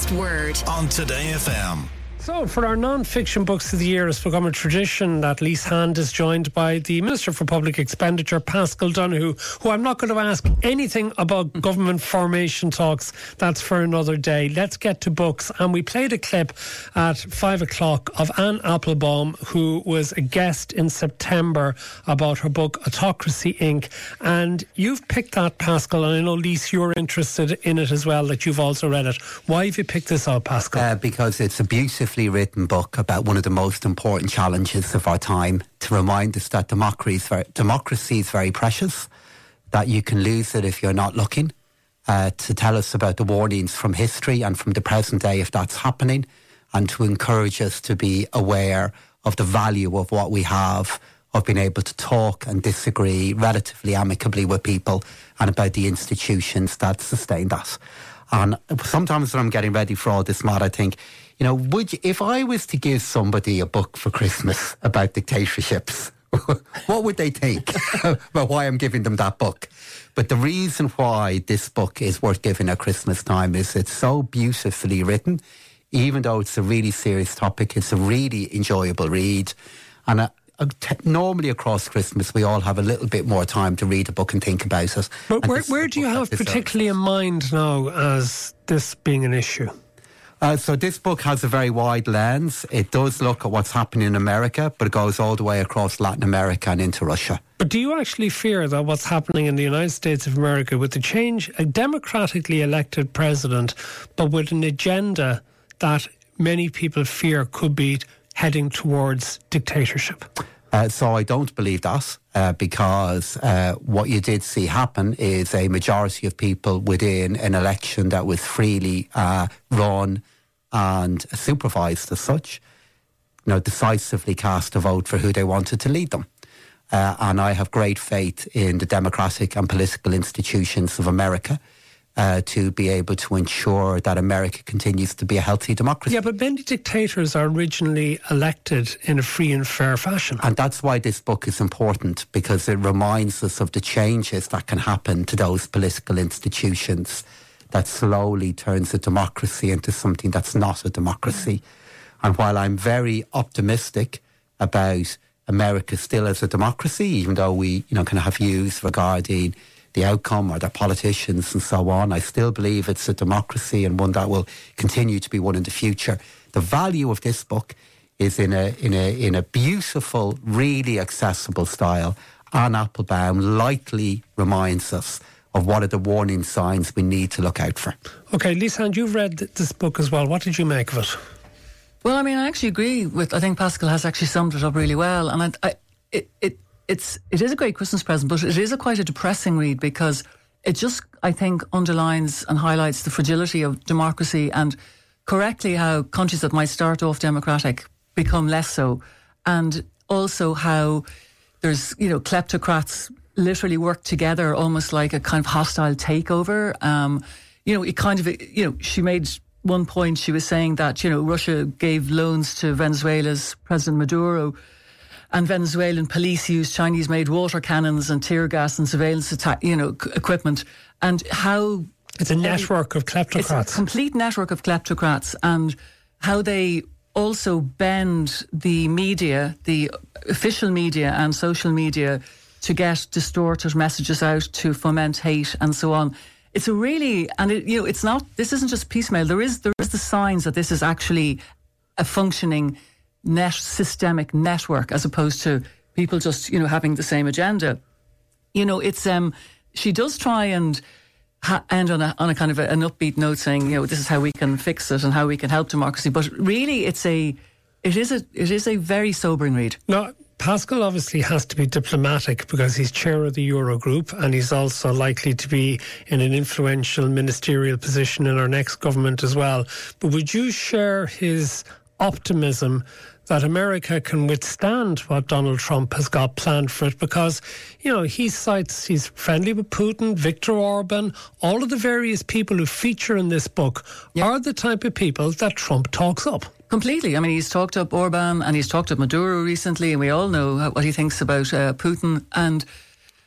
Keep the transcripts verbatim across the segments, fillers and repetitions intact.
last word on Today F M. So, for our non-fiction books of the year, it's become a tradition that Lise Hand is joined by the Minister for Public Expenditure, Paschal Donohoe, who I'm not going to ask anything about government formation talks. That's for another day. Let's get to books. And we played a clip at five o'clock of Anne Applebaum, who was a guest in September about her book, Autocracy, Incorporated. And you've picked that, Paschal, and I know, Lise, you're interested in it as well, that you've also read it. Why have you picked this out, Paschal? Uh, because it's a beautiful written book about one of the most important challenges of our time, to remind us that democracy is very, democracy is very precious, that you can lose it if you're not looking, uh, to tell us about the warnings from history and from the present day if that's happening, and to encourage us to be aware of the value of what we have, of being able to talk and disagree relatively amicably with people, and about the institutions that sustain that. And sometimes when I'm getting ready for all this, Matt, I think, you know, would you, if I was to give somebody a book for Christmas about dictatorships, what would they think about why I'm giving them that book? But the reason why this book is worth giving at Christmas time is it's so beautifully written. Even though it's a really serious topic, it's a really enjoyable read. And a, a t- normally across Christmas, we all have a little bit more time to read a book and think about it. But where, where do you have particularly in mind now as this being an issue? Uh, so this book has a very wide lens. It does look at what's happening in America, but it goes all the way across Latin America and into Russia. But do you actually fear that what's happening in the United States of America, with the change, a democratically elected president, but with an agenda that many people fear could be heading towards dictatorship? Uh, so I don't believe that, uh, because uh, what you did see happen is a majority of people within an election that was freely uh, run and supervised as such, you know, decisively cast a vote for who they wanted to lead them. Uh, and I have great faith in the democratic and political institutions of America uh, to be able to ensure that America continues to be a healthy democracy. Yeah, but many dictators are originally elected in a free and fair fashion. And that's why this book is important, because it reminds us of the changes that can happen to those political institutions that slowly turns a democracy into something that's not a democracy. And while I'm very optimistic about America still as a democracy, even though we, you know, can have views regarding the outcome or their politicians and so on, I still believe it's a democracy, and one that will continue to be one in the future. The value of this book is in a in a in a beautiful, really accessible style. Anne Applebaum lightly reminds us of what are the warning signs we need to look out for. Okay, Lise Hand, you've read this book as well. What did you make of it? Well, I mean, I actually agree with, I think Paschal has actually summed it up really well. And I, I, it, it, it's, it is a great Christmas present, but it is a quite a depressing read, because it just, I think, underlines and highlights the fragility of democracy, and correctly how countries that might start off democratic become less so. And also how there's, you know, kleptocrats literally work together almost like a kind of hostile takeover. Um, you know, it kind of, you know, she made one point, she was saying that, you know, Russia gave loans to Venezuela's President Maduro, and Venezuelan police used Chinese-made water cannons and tear gas and surveillance attack, you know, c- equipment. And how... It's a network of kleptocrats. It's a complete network of kleptocrats, and how they also bend the media, the official media and social media, to get distorted messages out, to foment hate and so on. It's a really, and it, you know, it's not, this isn't just piecemeal. There is, there is the signs that this is actually a functioning net systemic network, as opposed to people just, you know, having the same agenda. You know, it's, um, she does try and ha- end on a, on a kind of a, an upbeat note, saying, you know, this is how we can fix it and how we can help democracy. But really, it's a, it is a, it is a very sobering read. No. Paschal obviously has to be diplomatic because he's chair of the Eurogroup, and he's also likely to be in an influential ministerial position in our next government as well. But would you share his optimism that America can withstand what Donald Trump has got planned for it? Because, you know, he cites, he's friendly with Putin, Viktor Orban, all of the various people who feature in this book yep. are the type of people that Trump talks up. Completely. I mean, he's talked up Orban and he's talked up Maduro recently, and we all know what he thinks about uh, Putin. And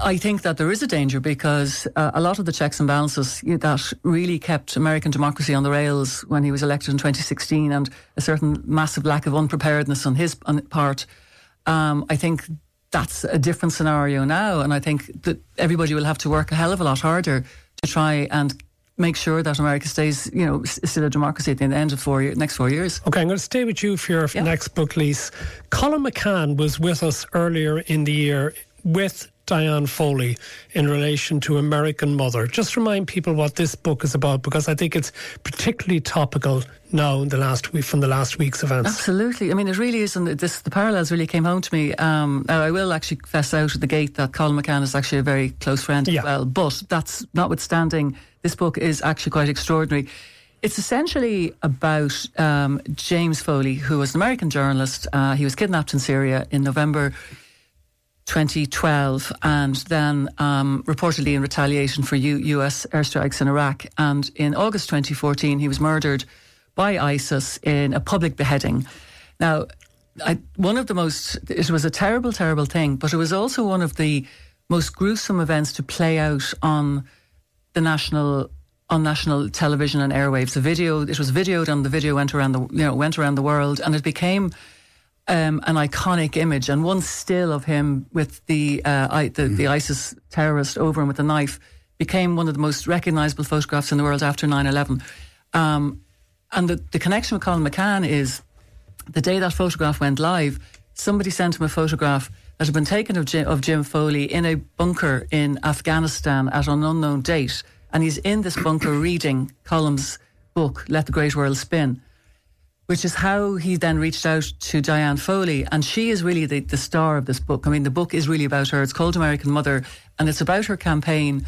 I think that there is a danger because uh, a lot of the checks and balances that really kept American democracy on the rails when he was elected in twenty sixteen, and a certain massive lack of unpreparedness on his part, um, I think that's a different scenario now. And I think that everybody will have to work a hell of a lot harder to try and make sure that America stays, you know, still a democracy at the end of four year, next four years. Okay, I'm going to stay with you for your yeah. next book, Lise. Colin McCann was with us earlier in the year with Diane Foley in relation to American Mother. Just remind people what this book is about, because I think it's particularly topical now in the last week, from the last week's events. Absolutely. I mean, it really is, and this, the parallels really came home to me. Um, now, I will actually fess out at the gate that Colin McCann is actually a very close friend yeah. as well, but that's notwithstanding, this book is actually quite extraordinary. It's essentially about um, James Foley, who was an American journalist. Uh, he was kidnapped in Syria in November twenty twelve, and then um, reportedly in retaliation for U- US airstrikes in Iraq. And in August twenty fourteen, he was murdered by ISIS in a public beheading. Now, I, one of the most, it was a terrible, terrible thing, but it was also one of the most gruesome events to play out on the national, on national television and airwaves. The video, it was videoed, and the video went around the, you know, went around the world, and it became Um, an iconic image, and one still of him with the uh, I, the, mm. the ISIS terrorist over him with a knife became one of the most recognisable photographs in the world after nine eleven. Um, and the, the connection with Colin McCann is the day that photograph went live, somebody sent him a photograph that had been taken of Jim, of Jim Foley in a bunker in Afghanistan at an unknown date, and he's in this bunker reading Colin's book, Let the Great World Spin, which is how he then reached out to Diane Foley. And she is really the, the star of this book. I mean, the book is really about her. It's called American Mother, and it's about her campaign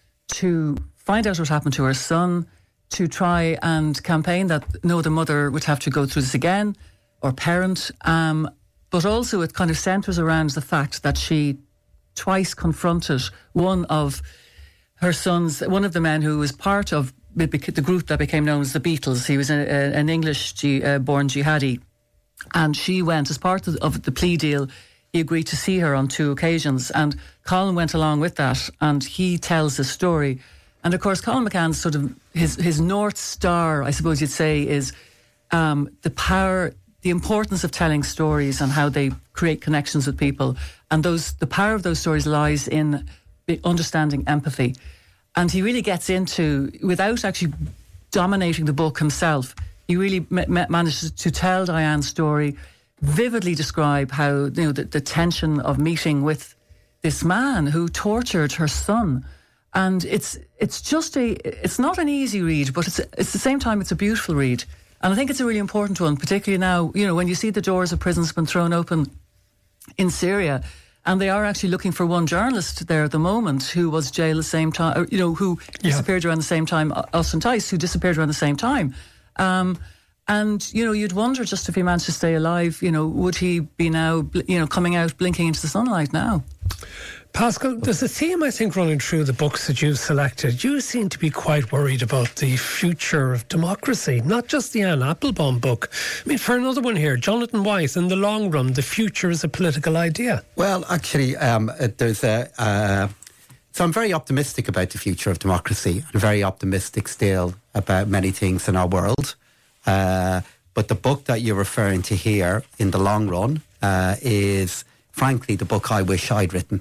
to find out what happened to her son, to try and campaign that no other mother would have to go through this again, or parent. Um, but also it kind of centres around the fact that she twice confronted one of her sons, one of the men who was part of the group that became known as the Beatles. He was a, a, an English-born jihadi, and she went as part of, of the plea deal. He agreed to see her on two occasions, and Colin went along with that, and he tells the story. And of course, Colin McCann's sort of his his North Star, I suppose you'd say, is um, the power, the importance of telling stories and how they create connections with people. And those the power of those stories lies in understanding empathy. And he really gets into, without actually dominating the book himself, he really ma- ma- manages to tell Diane's story, vividly describe how, you know, the, the tension of meeting with this man who tortured her son. And it's it's just a, it's not an easy read, but it's it's the same time it's a beautiful read. And I think it's a really important one, particularly now, you know, when you see the doors of prisons been thrown open in Syria. And they are actually looking for one journalist there at the moment who was jailed the same time, you know, who yeah. disappeared around the same time, Austin Tice, who disappeared around the same time. Um, and, you know, you'd wonder just if he managed to stay alive, you know, would he be now, you know, coming out, blinking into the sunlight now? Pascal, there's a theme, I think, running through the books that you've selected. You seem to be quite worried about the future of democracy, not just the Anne Applebaum book. I mean, for another one here, Jonathan Weiss, in the long run, the future is a political idea. Well, actually, um, there's a... Uh, so I'm very optimistic about the future of democracy. I'm very optimistic still about many things in our world. Uh, but the book that you're referring to here, in the long run, uh, is, frankly, the book I wish I'd written.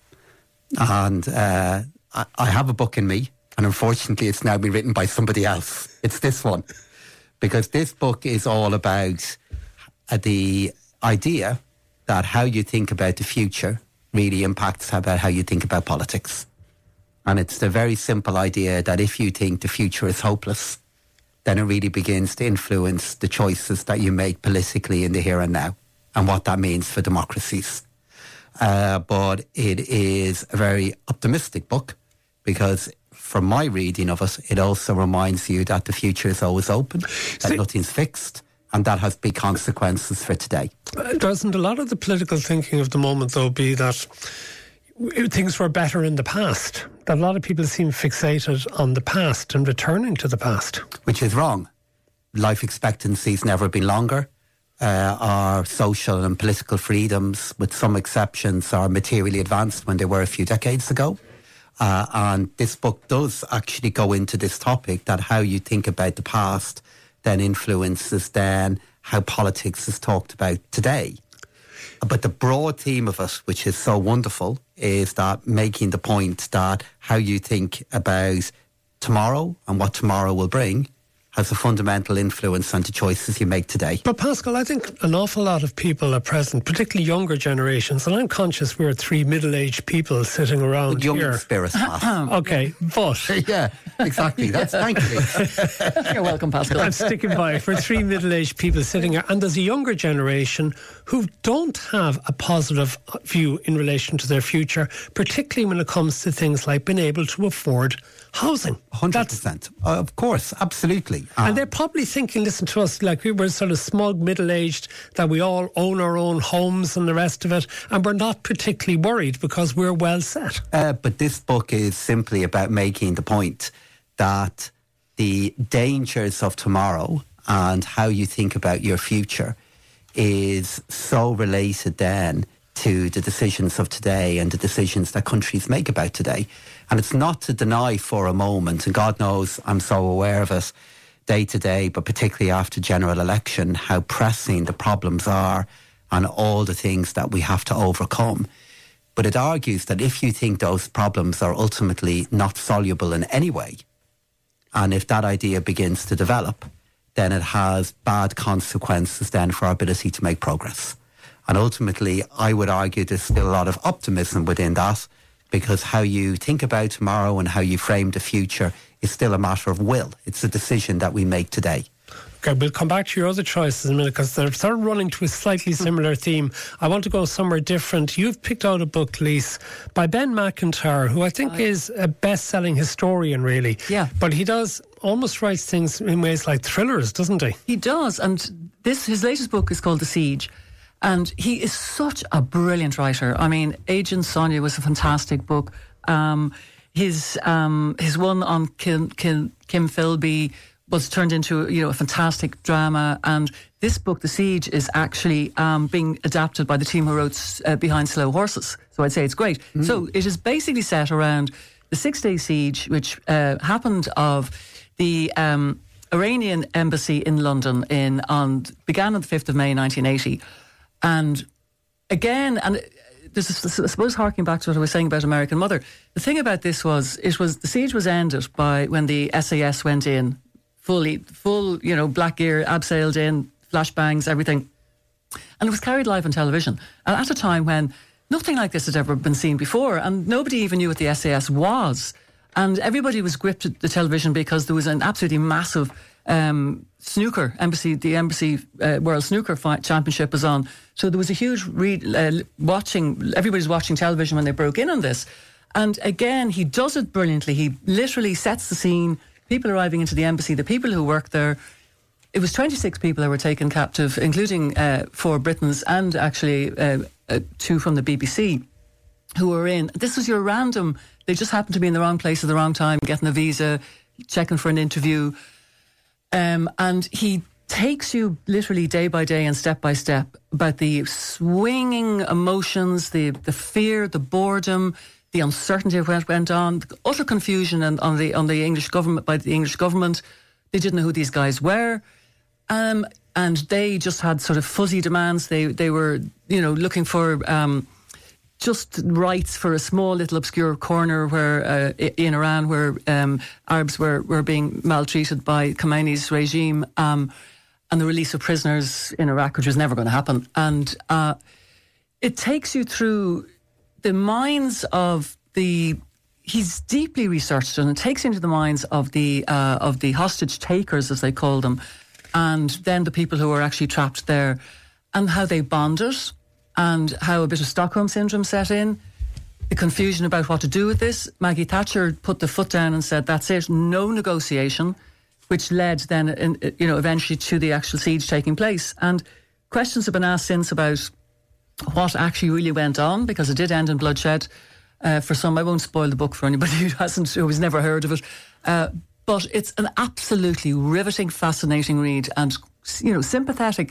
And uh, I, I have a book in me, and unfortunately it's now been written by somebody else. It's this one. Because this book is all about uh, the idea that how you think about the future really impacts about how you think about politics. And it's the very simple idea that if you think the future is hopeless, then it really begins to influence the choices that you make politically in the here and now, and what that means for democracies. Uh, but it is a very optimistic book, because from my reading of it, it also reminds you that the future is always open, that See, nothing's fixed, and that has big consequences for today. Doesn't a lot of the political thinking of the moment, though, be that things were better in the past? That a lot of people seem fixated on the past and returning to the past. Which is wrong. Life expectancy's never been longer. uh, our social and political freedoms, with some exceptions, are materially advanced when they were a few decades ago. Uh, and this book does actually go into this topic, that how you think about the past then influences then how politics is talked about today. But the broad theme of it, which is so wonderful, is that making the point that how you think about tomorrow and what tomorrow will bring has a fundamental influence on the choices you make today. But Pascal, I think an awful lot of people at present, particularly younger generations, and I'm conscious we're three middle-aged people sitting around young here. Young spirit. Okay, but... yeah, exactly. That's thank you. You're welcome, Pascal. I'm sticking by it. We're three middle-aged people sitting here, and there's a younger generation who don't have a positive view in relation to their future, particularly when it comes to things like being able to afford housing. one hundred percent. Uh, of course, absolutely. Um, and they're probably thinking, listen to us, like we were sort of smug, middle-aged, that we all own our own homes and the rest of it, and we're not particularly worried because we're well set. Uh, but this book is simply about making the point that the dangers of tomorrow and how you think about your future is so related then to the decisions of today and the decisions that countries make about today. And it's not to deny for a moment, and God knows I'm so aware of it day to day, but particularly after general election, how pressing the problems are and all the things that we have to overcome. But it argues that if you think those problems are ultimately not soluble in any way, and if that idea begins to develop, then it has bad consequences then for our ability to make progress. And ultimately, I would argue there's still a lot of optimism within that, because how you think about tomorrow and how you frame the future is still a matter of will. It's a decision that we make today. Okay, we'll come back to your other choices in a minute, because they're sort of running to a slightly similar theme. I want to go somewhere different. You've picked out a book, Lise, by Ben McIntyre, who I think oh, yeah. is a best-selling historian, really. Yeah. But he does almost writes things in ways like thrillers, doesn't he? He does, and this his latest book is called The Siege. And he is such a brilliant writer. I mean, Agent Sonia was a fantastic book. Um, his um, his one on Kim, Kim, Kim Philby was turned into, you know, a fantastic drama. And this book, The Siege, is actually um, being adapted by the team who wrote uh, Behind Slow Horses. So I'd say it's great. Mm. So it is basically set around the six-day siege, which uh, happened of the um, Iranian embassy in London in on began on the fifth of May nineteen eighty. And again, and this is, I suppose, harking back to what I was saying about American Mother, the thing about this was, it was the siege was ended by when the S A S went in, fully, full, you know, black gear, abseiled in, flashbangs, everything. And it was carried live on television. And at a time when nothing like this had ever been seen before, and nobody even knew what the S A S was. And everybody was gripped at the television because there was an absolutely massive um, snooker, embassy, the Embassy uh, World Snooker Fight Championship was on. So there was a huge read, uh, watching, everybody's watching television when they broke in on this. And again, he does it brilliantly. He literally sets the scene, people arriving into the embassy, the people who work there. It was twenty-six people that were taken captive, including uh, four Britons and actually uh, uh, two from the B B C who were in. This was your random, they just happened to be in the wrong place at the wrong time, getting a visa, checking for an interview. Um, and he takes you literally day by day and step by step about the swinging emotions, the, the fear, the boredom, the uncertainty of what went on, the utter confusion and on the on the English government by the English government. They didn't know who these guys were. Um, and they just had sort of fuzzy demands. They they were, you know, looking for um, just rights for a small little obscure corner where uh, in Iran where um, Arabs were, were being maltreated by Khomeini's regime, um, and the release of prisoners in Iraq, which was never going to happen. And uh, it takes you through the minds of the... He's deeply researched, and it takes you into the minds of the uh, of the hostage takers, as they call them, and then the people who were actually trapped there, and how they bonded, and how a bit of Stockholm syndrome set in, the confusion about what to do with this. Maggie Thatcher put the foot down and said, that's it, no negotiation, which led then, in, you know, eventually to the actual siege taking place. And questions have been asked since about what actually really went on, because it did end in bloodshed. Uh, for some, I won't spoil the book for anybody who hasn't, who has never heard of it. Uh, but it's an absolutely riveting, fascinating read, and, you know, sympathetic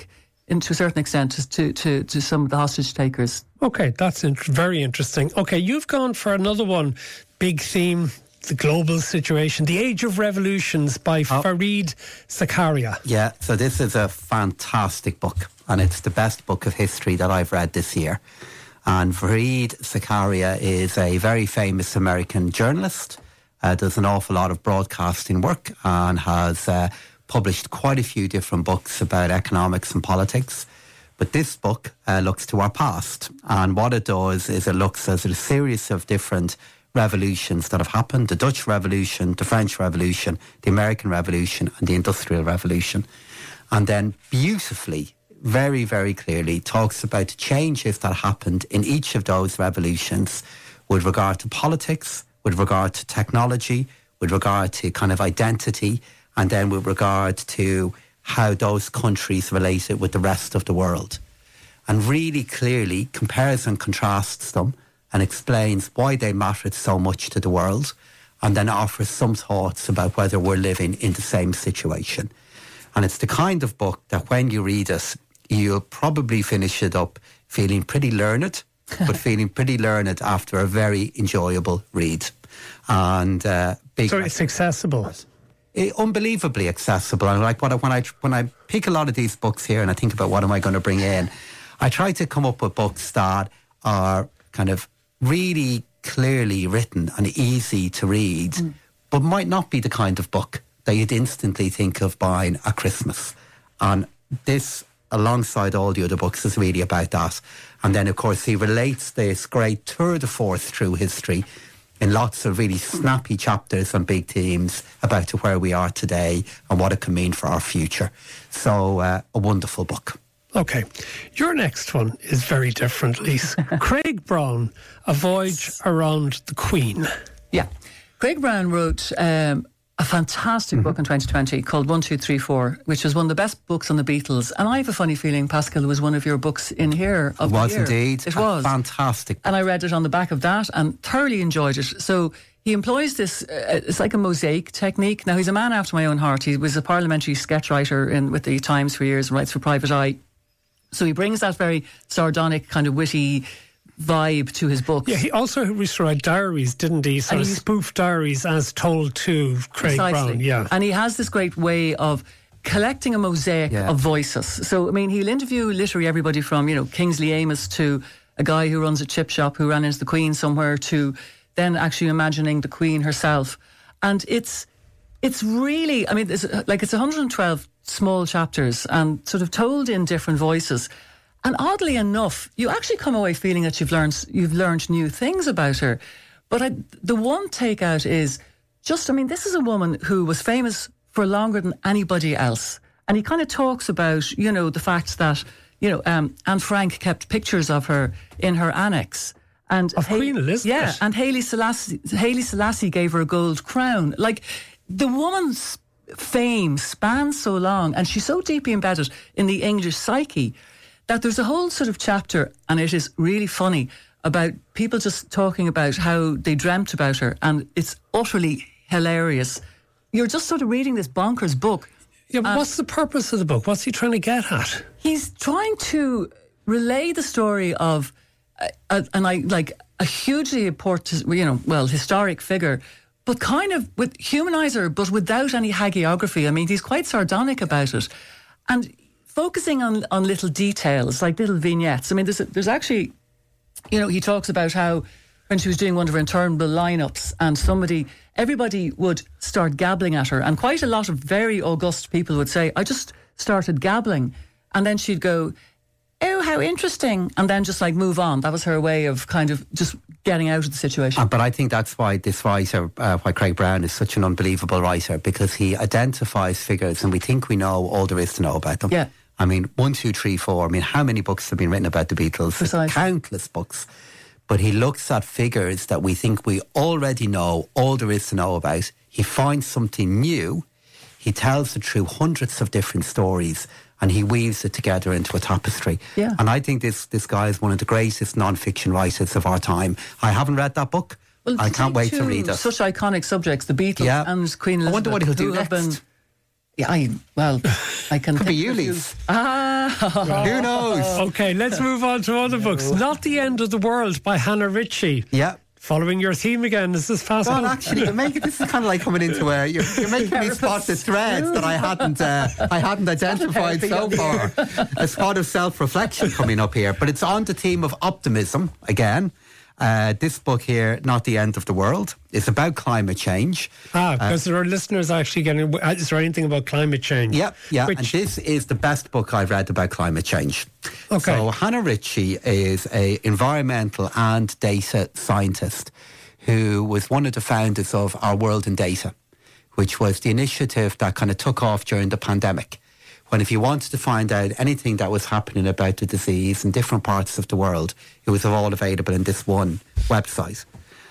in, to a certain extent, to, to, to some of the hostage takers. Okay, that's int- very interesting. Okay, you've gone for another one, big theme, the global situation, The Age of Revolutions by oh. Fareed Zakaria. Yeah, so this is a fantastic book, and it's the best book of history that I've read this year. And Fareed Zakaria is a very famous American journalist, uh, does an awful lot of broadcasting work, and has uh, published quite a few different books about economics and politics. But this book uh, looks to our past, and what it does is it looks at a series of different revolutions that have happened: the Dutch Revolution, the French Revolution, the American Revolution, and the Industrial Revolution. And then beautifully, very, very clearly talks about the changes that happened in each of those revolutions with regard to politics, with regard to technology, with regard to kind of identity, and then with regard to how those countries related with the rest of the world. And really clearly compares and contrasts them and explains why they mattered so much to the world, and then offers some thoughts about whether we're living in the same situation. And it's the kind of book that when you read it, you'll probably finish it up feeling pretty learned, but feeling pretty learned after a very enjoyable read. And uh, big so it's accessible. It, unbelievably accessible. And like what I, when I when I pick a lot of these books here and I think about what am I going to bring in, I try to come up with books that are kind of really clearly written and easy to read, mm. but might not be the kind of book that you'd instantly think of buying at Christmas. And this, alongside all the other books, is really about that. And then, of course, he relates this great tour de force through history in lots of really snappy chapters and big themes about to where we are today and what it can mean for our future. So, uh, a wonderful book. Okay. Your next one is very different, Lise. Craig Brown, A Voyage Around the Queen. Yeah. Craig Brown wrote um, a fantastic mm-hmm. book in twenty twenty called One, Two, Three, Four, which was one of the best books on the Beatles. And I have a funny feeling, Pascal, was one of your books in here of It was the year. indeed. It was. Fantastic. And I read it on the back of that and thoroughly enjoyed it. So he employs this, uh, it's like a mosaic technique. Now, he's a man after my own heart. He was a parliamentary sketch writer in, with the Times for years and writes for Private Eye. So he brings that very sardonic, kind of witty vibe to his books. Yeah, he also used to write diaries, didn't he? Sort of spoof diaries as told to Craig precisely. Brown. Yeah. And he has this great way of collecting a mosaic yeah. of voices. So, I mean, he'll interview literally everybody from, you know, Kingsley Amos to a guy who runs a chip shop who ran into the Queen somewhere to then actually imagining the Queen herself. And it's it's really, I mean, it's like it's one hundred twelve small chapters and sort of told in different voices. And oddly enough, you actually come away feeling that you've learned you've learned new things about her. But I, the one takeout is just, I mean, this is a woman who was famous for longer than anybody else. And he kind of talks about, you know, the fact that, you know, um, Anne Frank kept pictures of her in her annex. And of ha- Queen Elizabeth. Yeah, and Haile Selassie, Haile Selassie gave her a gold crown. Like, the woman's fame spans so long and she's so deeply embedded in the English psyche that there's a whole sort of chapter, and it is really funny, about people just talking about how they dreamt about her, and it's utterly hilarious. You're just sort of reading this bonkers book. Yeah, but what's the purpose of the book? What's he trying to get at? He's trying to relay the story of a, a, and I like a hugely important, you know, well, historic figure, but kind of with humanise her, but without any hagiography. I mean, he's quite sardonic about it, and focusing on, on little details, like little vignettes. I mean, there's a, there's actually, you know, he talks about how when she was doing one of her interminable lineups, and somebody, everybody would start gabbling at her, and quite a lot of very august people would say, "I just started gabbling," and then she'd go, "Oh, how interesting," and then just like move on. That was her way of kind of just getting out of the situation. Uh, but I think that's why this writer, uh, why Craig Brown is such an unbelievable writer, because he identifies figures and we think we know all there is to know about them. Yeah. I mean, one, two, three, four. I mean, how many books have been written about the Beatles? Precisely. Countless books. But he looks at figures that we think we already know all there is to know about. He finds something new. He tells it through hundreds of different stories, and he weaves it together into a tapestry. Yeah. And I think this this guy is one of the greatest non-fiction writers of our time. I haven't read that book. Well, I can't wait to read it. Such iconic subjects, the Beatles yeah. and Queen Elizabeth. I wonder what he'll do next. Been, yeah, I, well, I can Could think be you, Lise. Ah, Who knows? Okay, let's move on to other books. Not the End of the World by Hannah Ritchie. Yeah. Following your theme again, is this Pascal? Well, actually, you're making, this is kind of like coming into a. You're, you're making me spot the threads that I hadn't, uh, I hadn't identified so far. A spot of self-reflection coming up here, but it's on the theme of optimism again. Uh, this book here, Not the End of the World, is about climate change. Ah, because uh, there are listeners actually getting. Is there anything about climate change? Yeah, yeah. Which, and this is the best book I've read about climate change. Okay. So Hannah Ritchie is a environmental and data scientist who was one of the founders of Our World in Data, which was the initiative that kind of took off during the pandemic. When if you wanted to find out anything that was happening about the disease in different parts of the world, it was all available in this one website.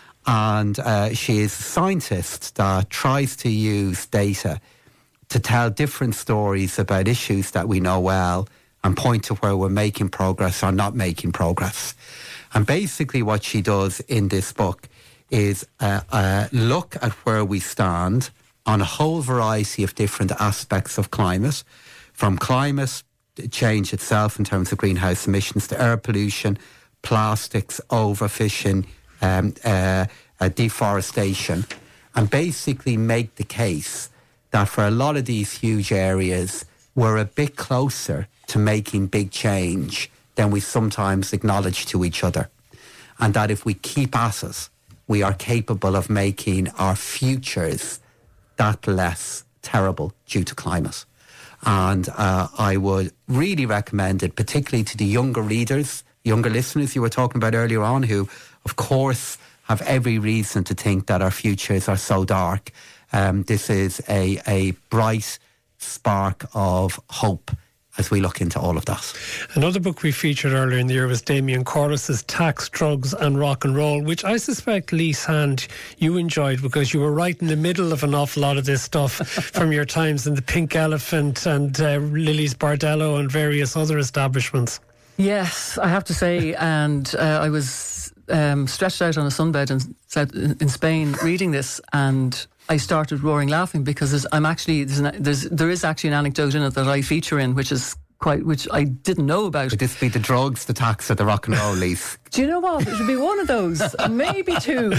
And uh, she is a scientist that tries to use data to tell different stories about issues that we know well and point to where we're making progress or not making progress. And basically what she does in this book is uh, uh, look at where we stand on a whole variety of different aspects of climate, from climate change itself in terms of greenhouse emissions to air pollution, plastics, overfishing, um, uh, uh, deforestation, and basically make the case that for a lot of these huge areas, we're a bit closer to making big change than we sometimes acknowledge to each other. And that if we keep at it, we are capable of making our futures that less terrible due to climate. And uh, I would really recommend it, particularly to the younger readers, younger listeners you were talking about earlier on, who, of course, have every reason to think that our futures are so dark. Um, this is a, a bright spark of hope as we look into all of that. Another book we featured earlier in the year was Damien Corliss's Tax, Drugs and Rock and Roll, which I suspect, Lise Hand, you enjoyed because you were right in the middle of an awful lot of this stuff from your times in the Pink Elephant and uh, Lily's Bardello and various other establishments. Yes, I have to say, and uh, I was um, stretched out on a sunbed in, South, in Spain reading this, and I started roaring laughing because there's, I'm actually there's, an, there's there is actually an anecdote in it that I feature in, which is quite which I didn't know about. Would this be the drugs, the tax, or the rock and roll, Lise? Do you know what? It should be one of those, maybe two.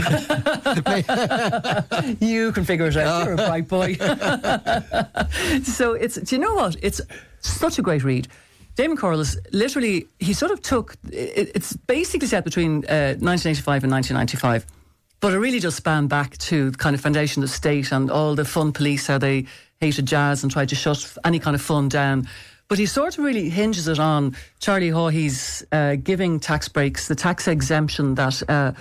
You can figure it out. You're a bright boy. So it's. Do you know what? It's such a great read. Damien Corliss, literally, he sort of took. It, it's basically set between uh, nineteen eighty-five and nineteen ninety-five. But it really does span back to the kind of foundation of the state and all the fun police, how they hated jazz and tried to shut any kind of fun down. But he sort of really hinges it on Charlie Haughey's uh, giving tax breaks, the tax exemption that uh,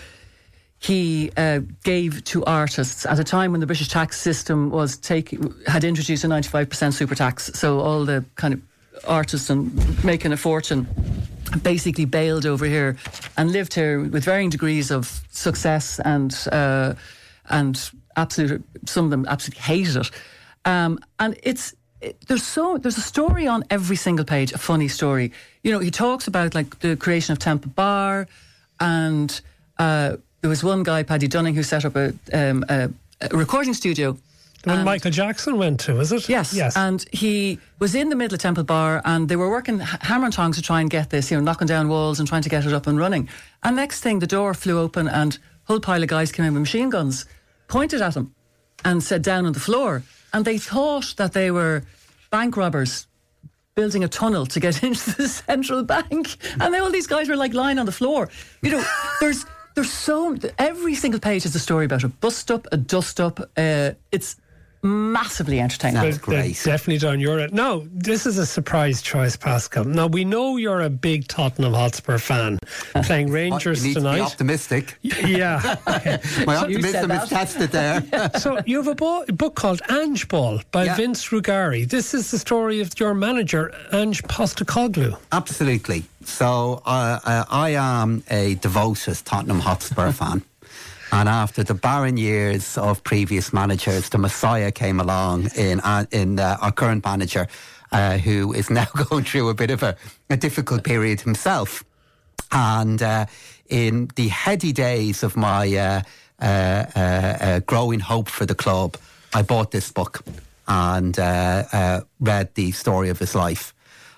he uh, gave to artists at a time when the British tax system was take, had introduced a ninety-five percent super tax. So all the kind of artists and making a fortune basically bailed over here and lived here with varying degrees of success and uh, and absolute some of them absolutely hated it. Um, and it's it, there's so there's a story on every single page, a funny story. You know, he talks about like the creation of Temple Bar, and uh, there was one guy, Paddy Dunning, who set up a, um, a, a recording studio. The one Michael Jackson went to, is it? Yes. Yes. And he was in the middle of Temple Bar and they were working hammer and tongs to try and get this, you know, knocking down walls and trying to get it up and running. And next thing, the door flew open and a whole pile of guys came in with machine guns, pointed at him and said down on the floor. And they thought that they were bank robbers building a tunnel to get into the central bank. And they, all these guys were like lying on the floor. You know, there's... There's so... Every single page is a story about a bust-up, a dust-up. Uh, it's massively entertaining. That's great. Definitely down your end. Now, this is a surprise choice, Pascal. Now, we know you're a big Tottenham Hotspur fan, playing Rangers you need tonight. To be optimistic. Yeah. Okay. My so, optimism is tested there. So you have a, bo- a book called Ange Ball by yeah. Vince Rugari. This is the story of your manager, Ange Postecoglou. Absolutely. So uh, uh, I am a devoted Tottenham Hotspur fan. And after the barren years of previous managers, the Messiah came along in uh, in uh, our current manager, uh, who is now going through a bit of a, a difficult period himself. And uh, in the heady days of my uh, uh, uh, uh, growing hope for the club, I bought this book and uh, uh, read the story of his life.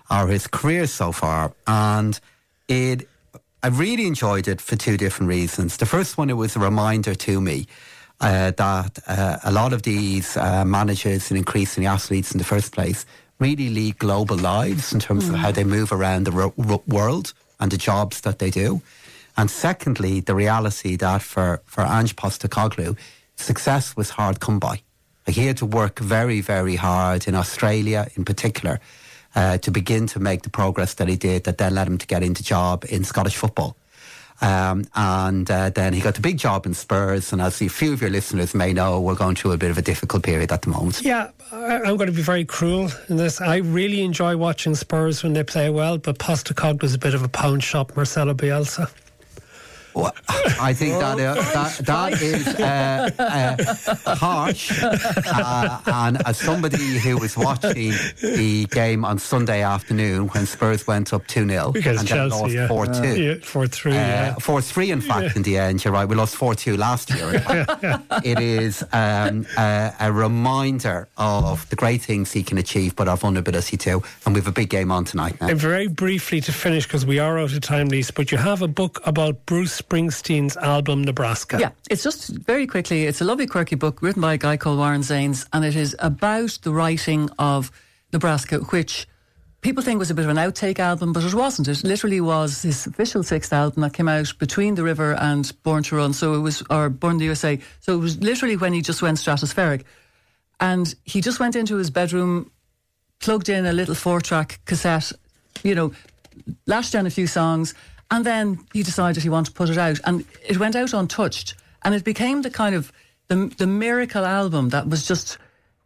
or his career so far. And it, I really enjoyed it for two different reasons. The first one, it was a reminder to me uh, that uh, a lot of these uh, managers and increasingly athletes in the first place really lead global lives in terms mm. of how they move around the ro- ro- world and the jobs that they do. And secondly, the reality that for, for Ange Postecoglou, success was hard come by. Like, he had to work very, very hard in Australia in particular uh, to begin to make the progress that he did, that then led him to get into job in Scottish football. Um, and uh, then he got the big job in Spurs, and as a few of your listeners may know, we're going through a bit of a difficult period at the moment. Yeah, I'm going to be very cruel in this. I really enjoy watching Spurs when they play well, but Postecoglou was a bit of a pound shop Marcelo Bielsa. Well, I think that uh, that, that is uh, uh, harsh. Uh, and as somebody who was watching the game on Sunday afternoon when Spurs went up two nil and Chelsea, then lost yeah. four two. Uh, yeah, four three, uh, yeah. four three, in fact, yeah. in the end. You're right. We lost four two last year. It is um, a, a reminder of the great things he can achieve, but our vulnerability too. And we have a big game on tonight now. And very briefly to finish, because we are out of time, Lisa, but you have a book about Bruce Springsteen's album Nebraska. Yeah, it's just very quickly, it's a lovely quirky book written by a guy called Warren Zanes, and it is about the writing of Nebraska, which people think was a bit of an outtake album, but it wasn't. It literally was his official sixth album that came out between The River and Born to Run, so it was, or Born in the U S A, so it was literally when he just went stratospheric. And he just went into his bedroom, plugged in a little four-track cassette, you know, lashed down a few songs, and then he decided he wanted to put it out, and it went out untouched, and it became the kind of the the miracle album that was just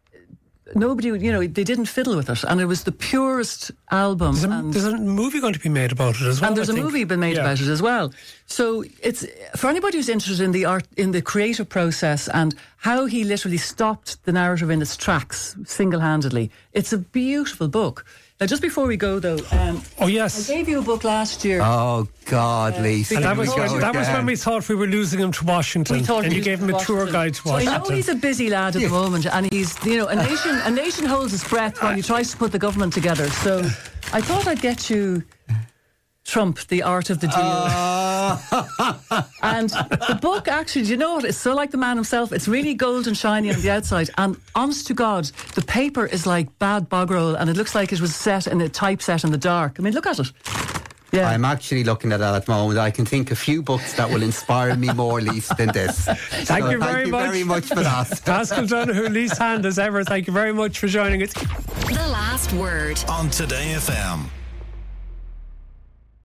nobody, you know, they didn't fiddle with it, and it was the purest album. There's a, and, there's a movie going to be made about it as well. And there's I a think. movie been made yeah. about it as well. So it's for anybody who's interested in the art, in the creative process, and how he literally stopped the narrative in its tracks single-handedly. It's a beautiful book. Now, just before we go, though, um, oh yes, I gave you a book last year. Oh God, uh, Lisa! And that was when, that was when we thought we were losing him to Washington, and you gave him a tour guide to Washington. So I know he's a busy lad at yeah. the moment, and he's, you know, a nation a nation holds its breath while he tries to put the government together. So I thought I'd get you Trump, The Art of the Deal. Uh. And the book, actually, do you know what? It's so like the man himself. It's really gold and shiny on the outside. And honest to God, the paper is like bad bog roll, and it looks like it was set in a typeset in the dark. I mean, look at it. Yeah. I'm actually looking at that at the moment. I can think a few books that will inspire me more, Lise, than this. Thank so you very thank you much. very much for that. Paschal Donohoe, Lise Hand, as ever, thank you very much for joining us. The Last Word on Today F M.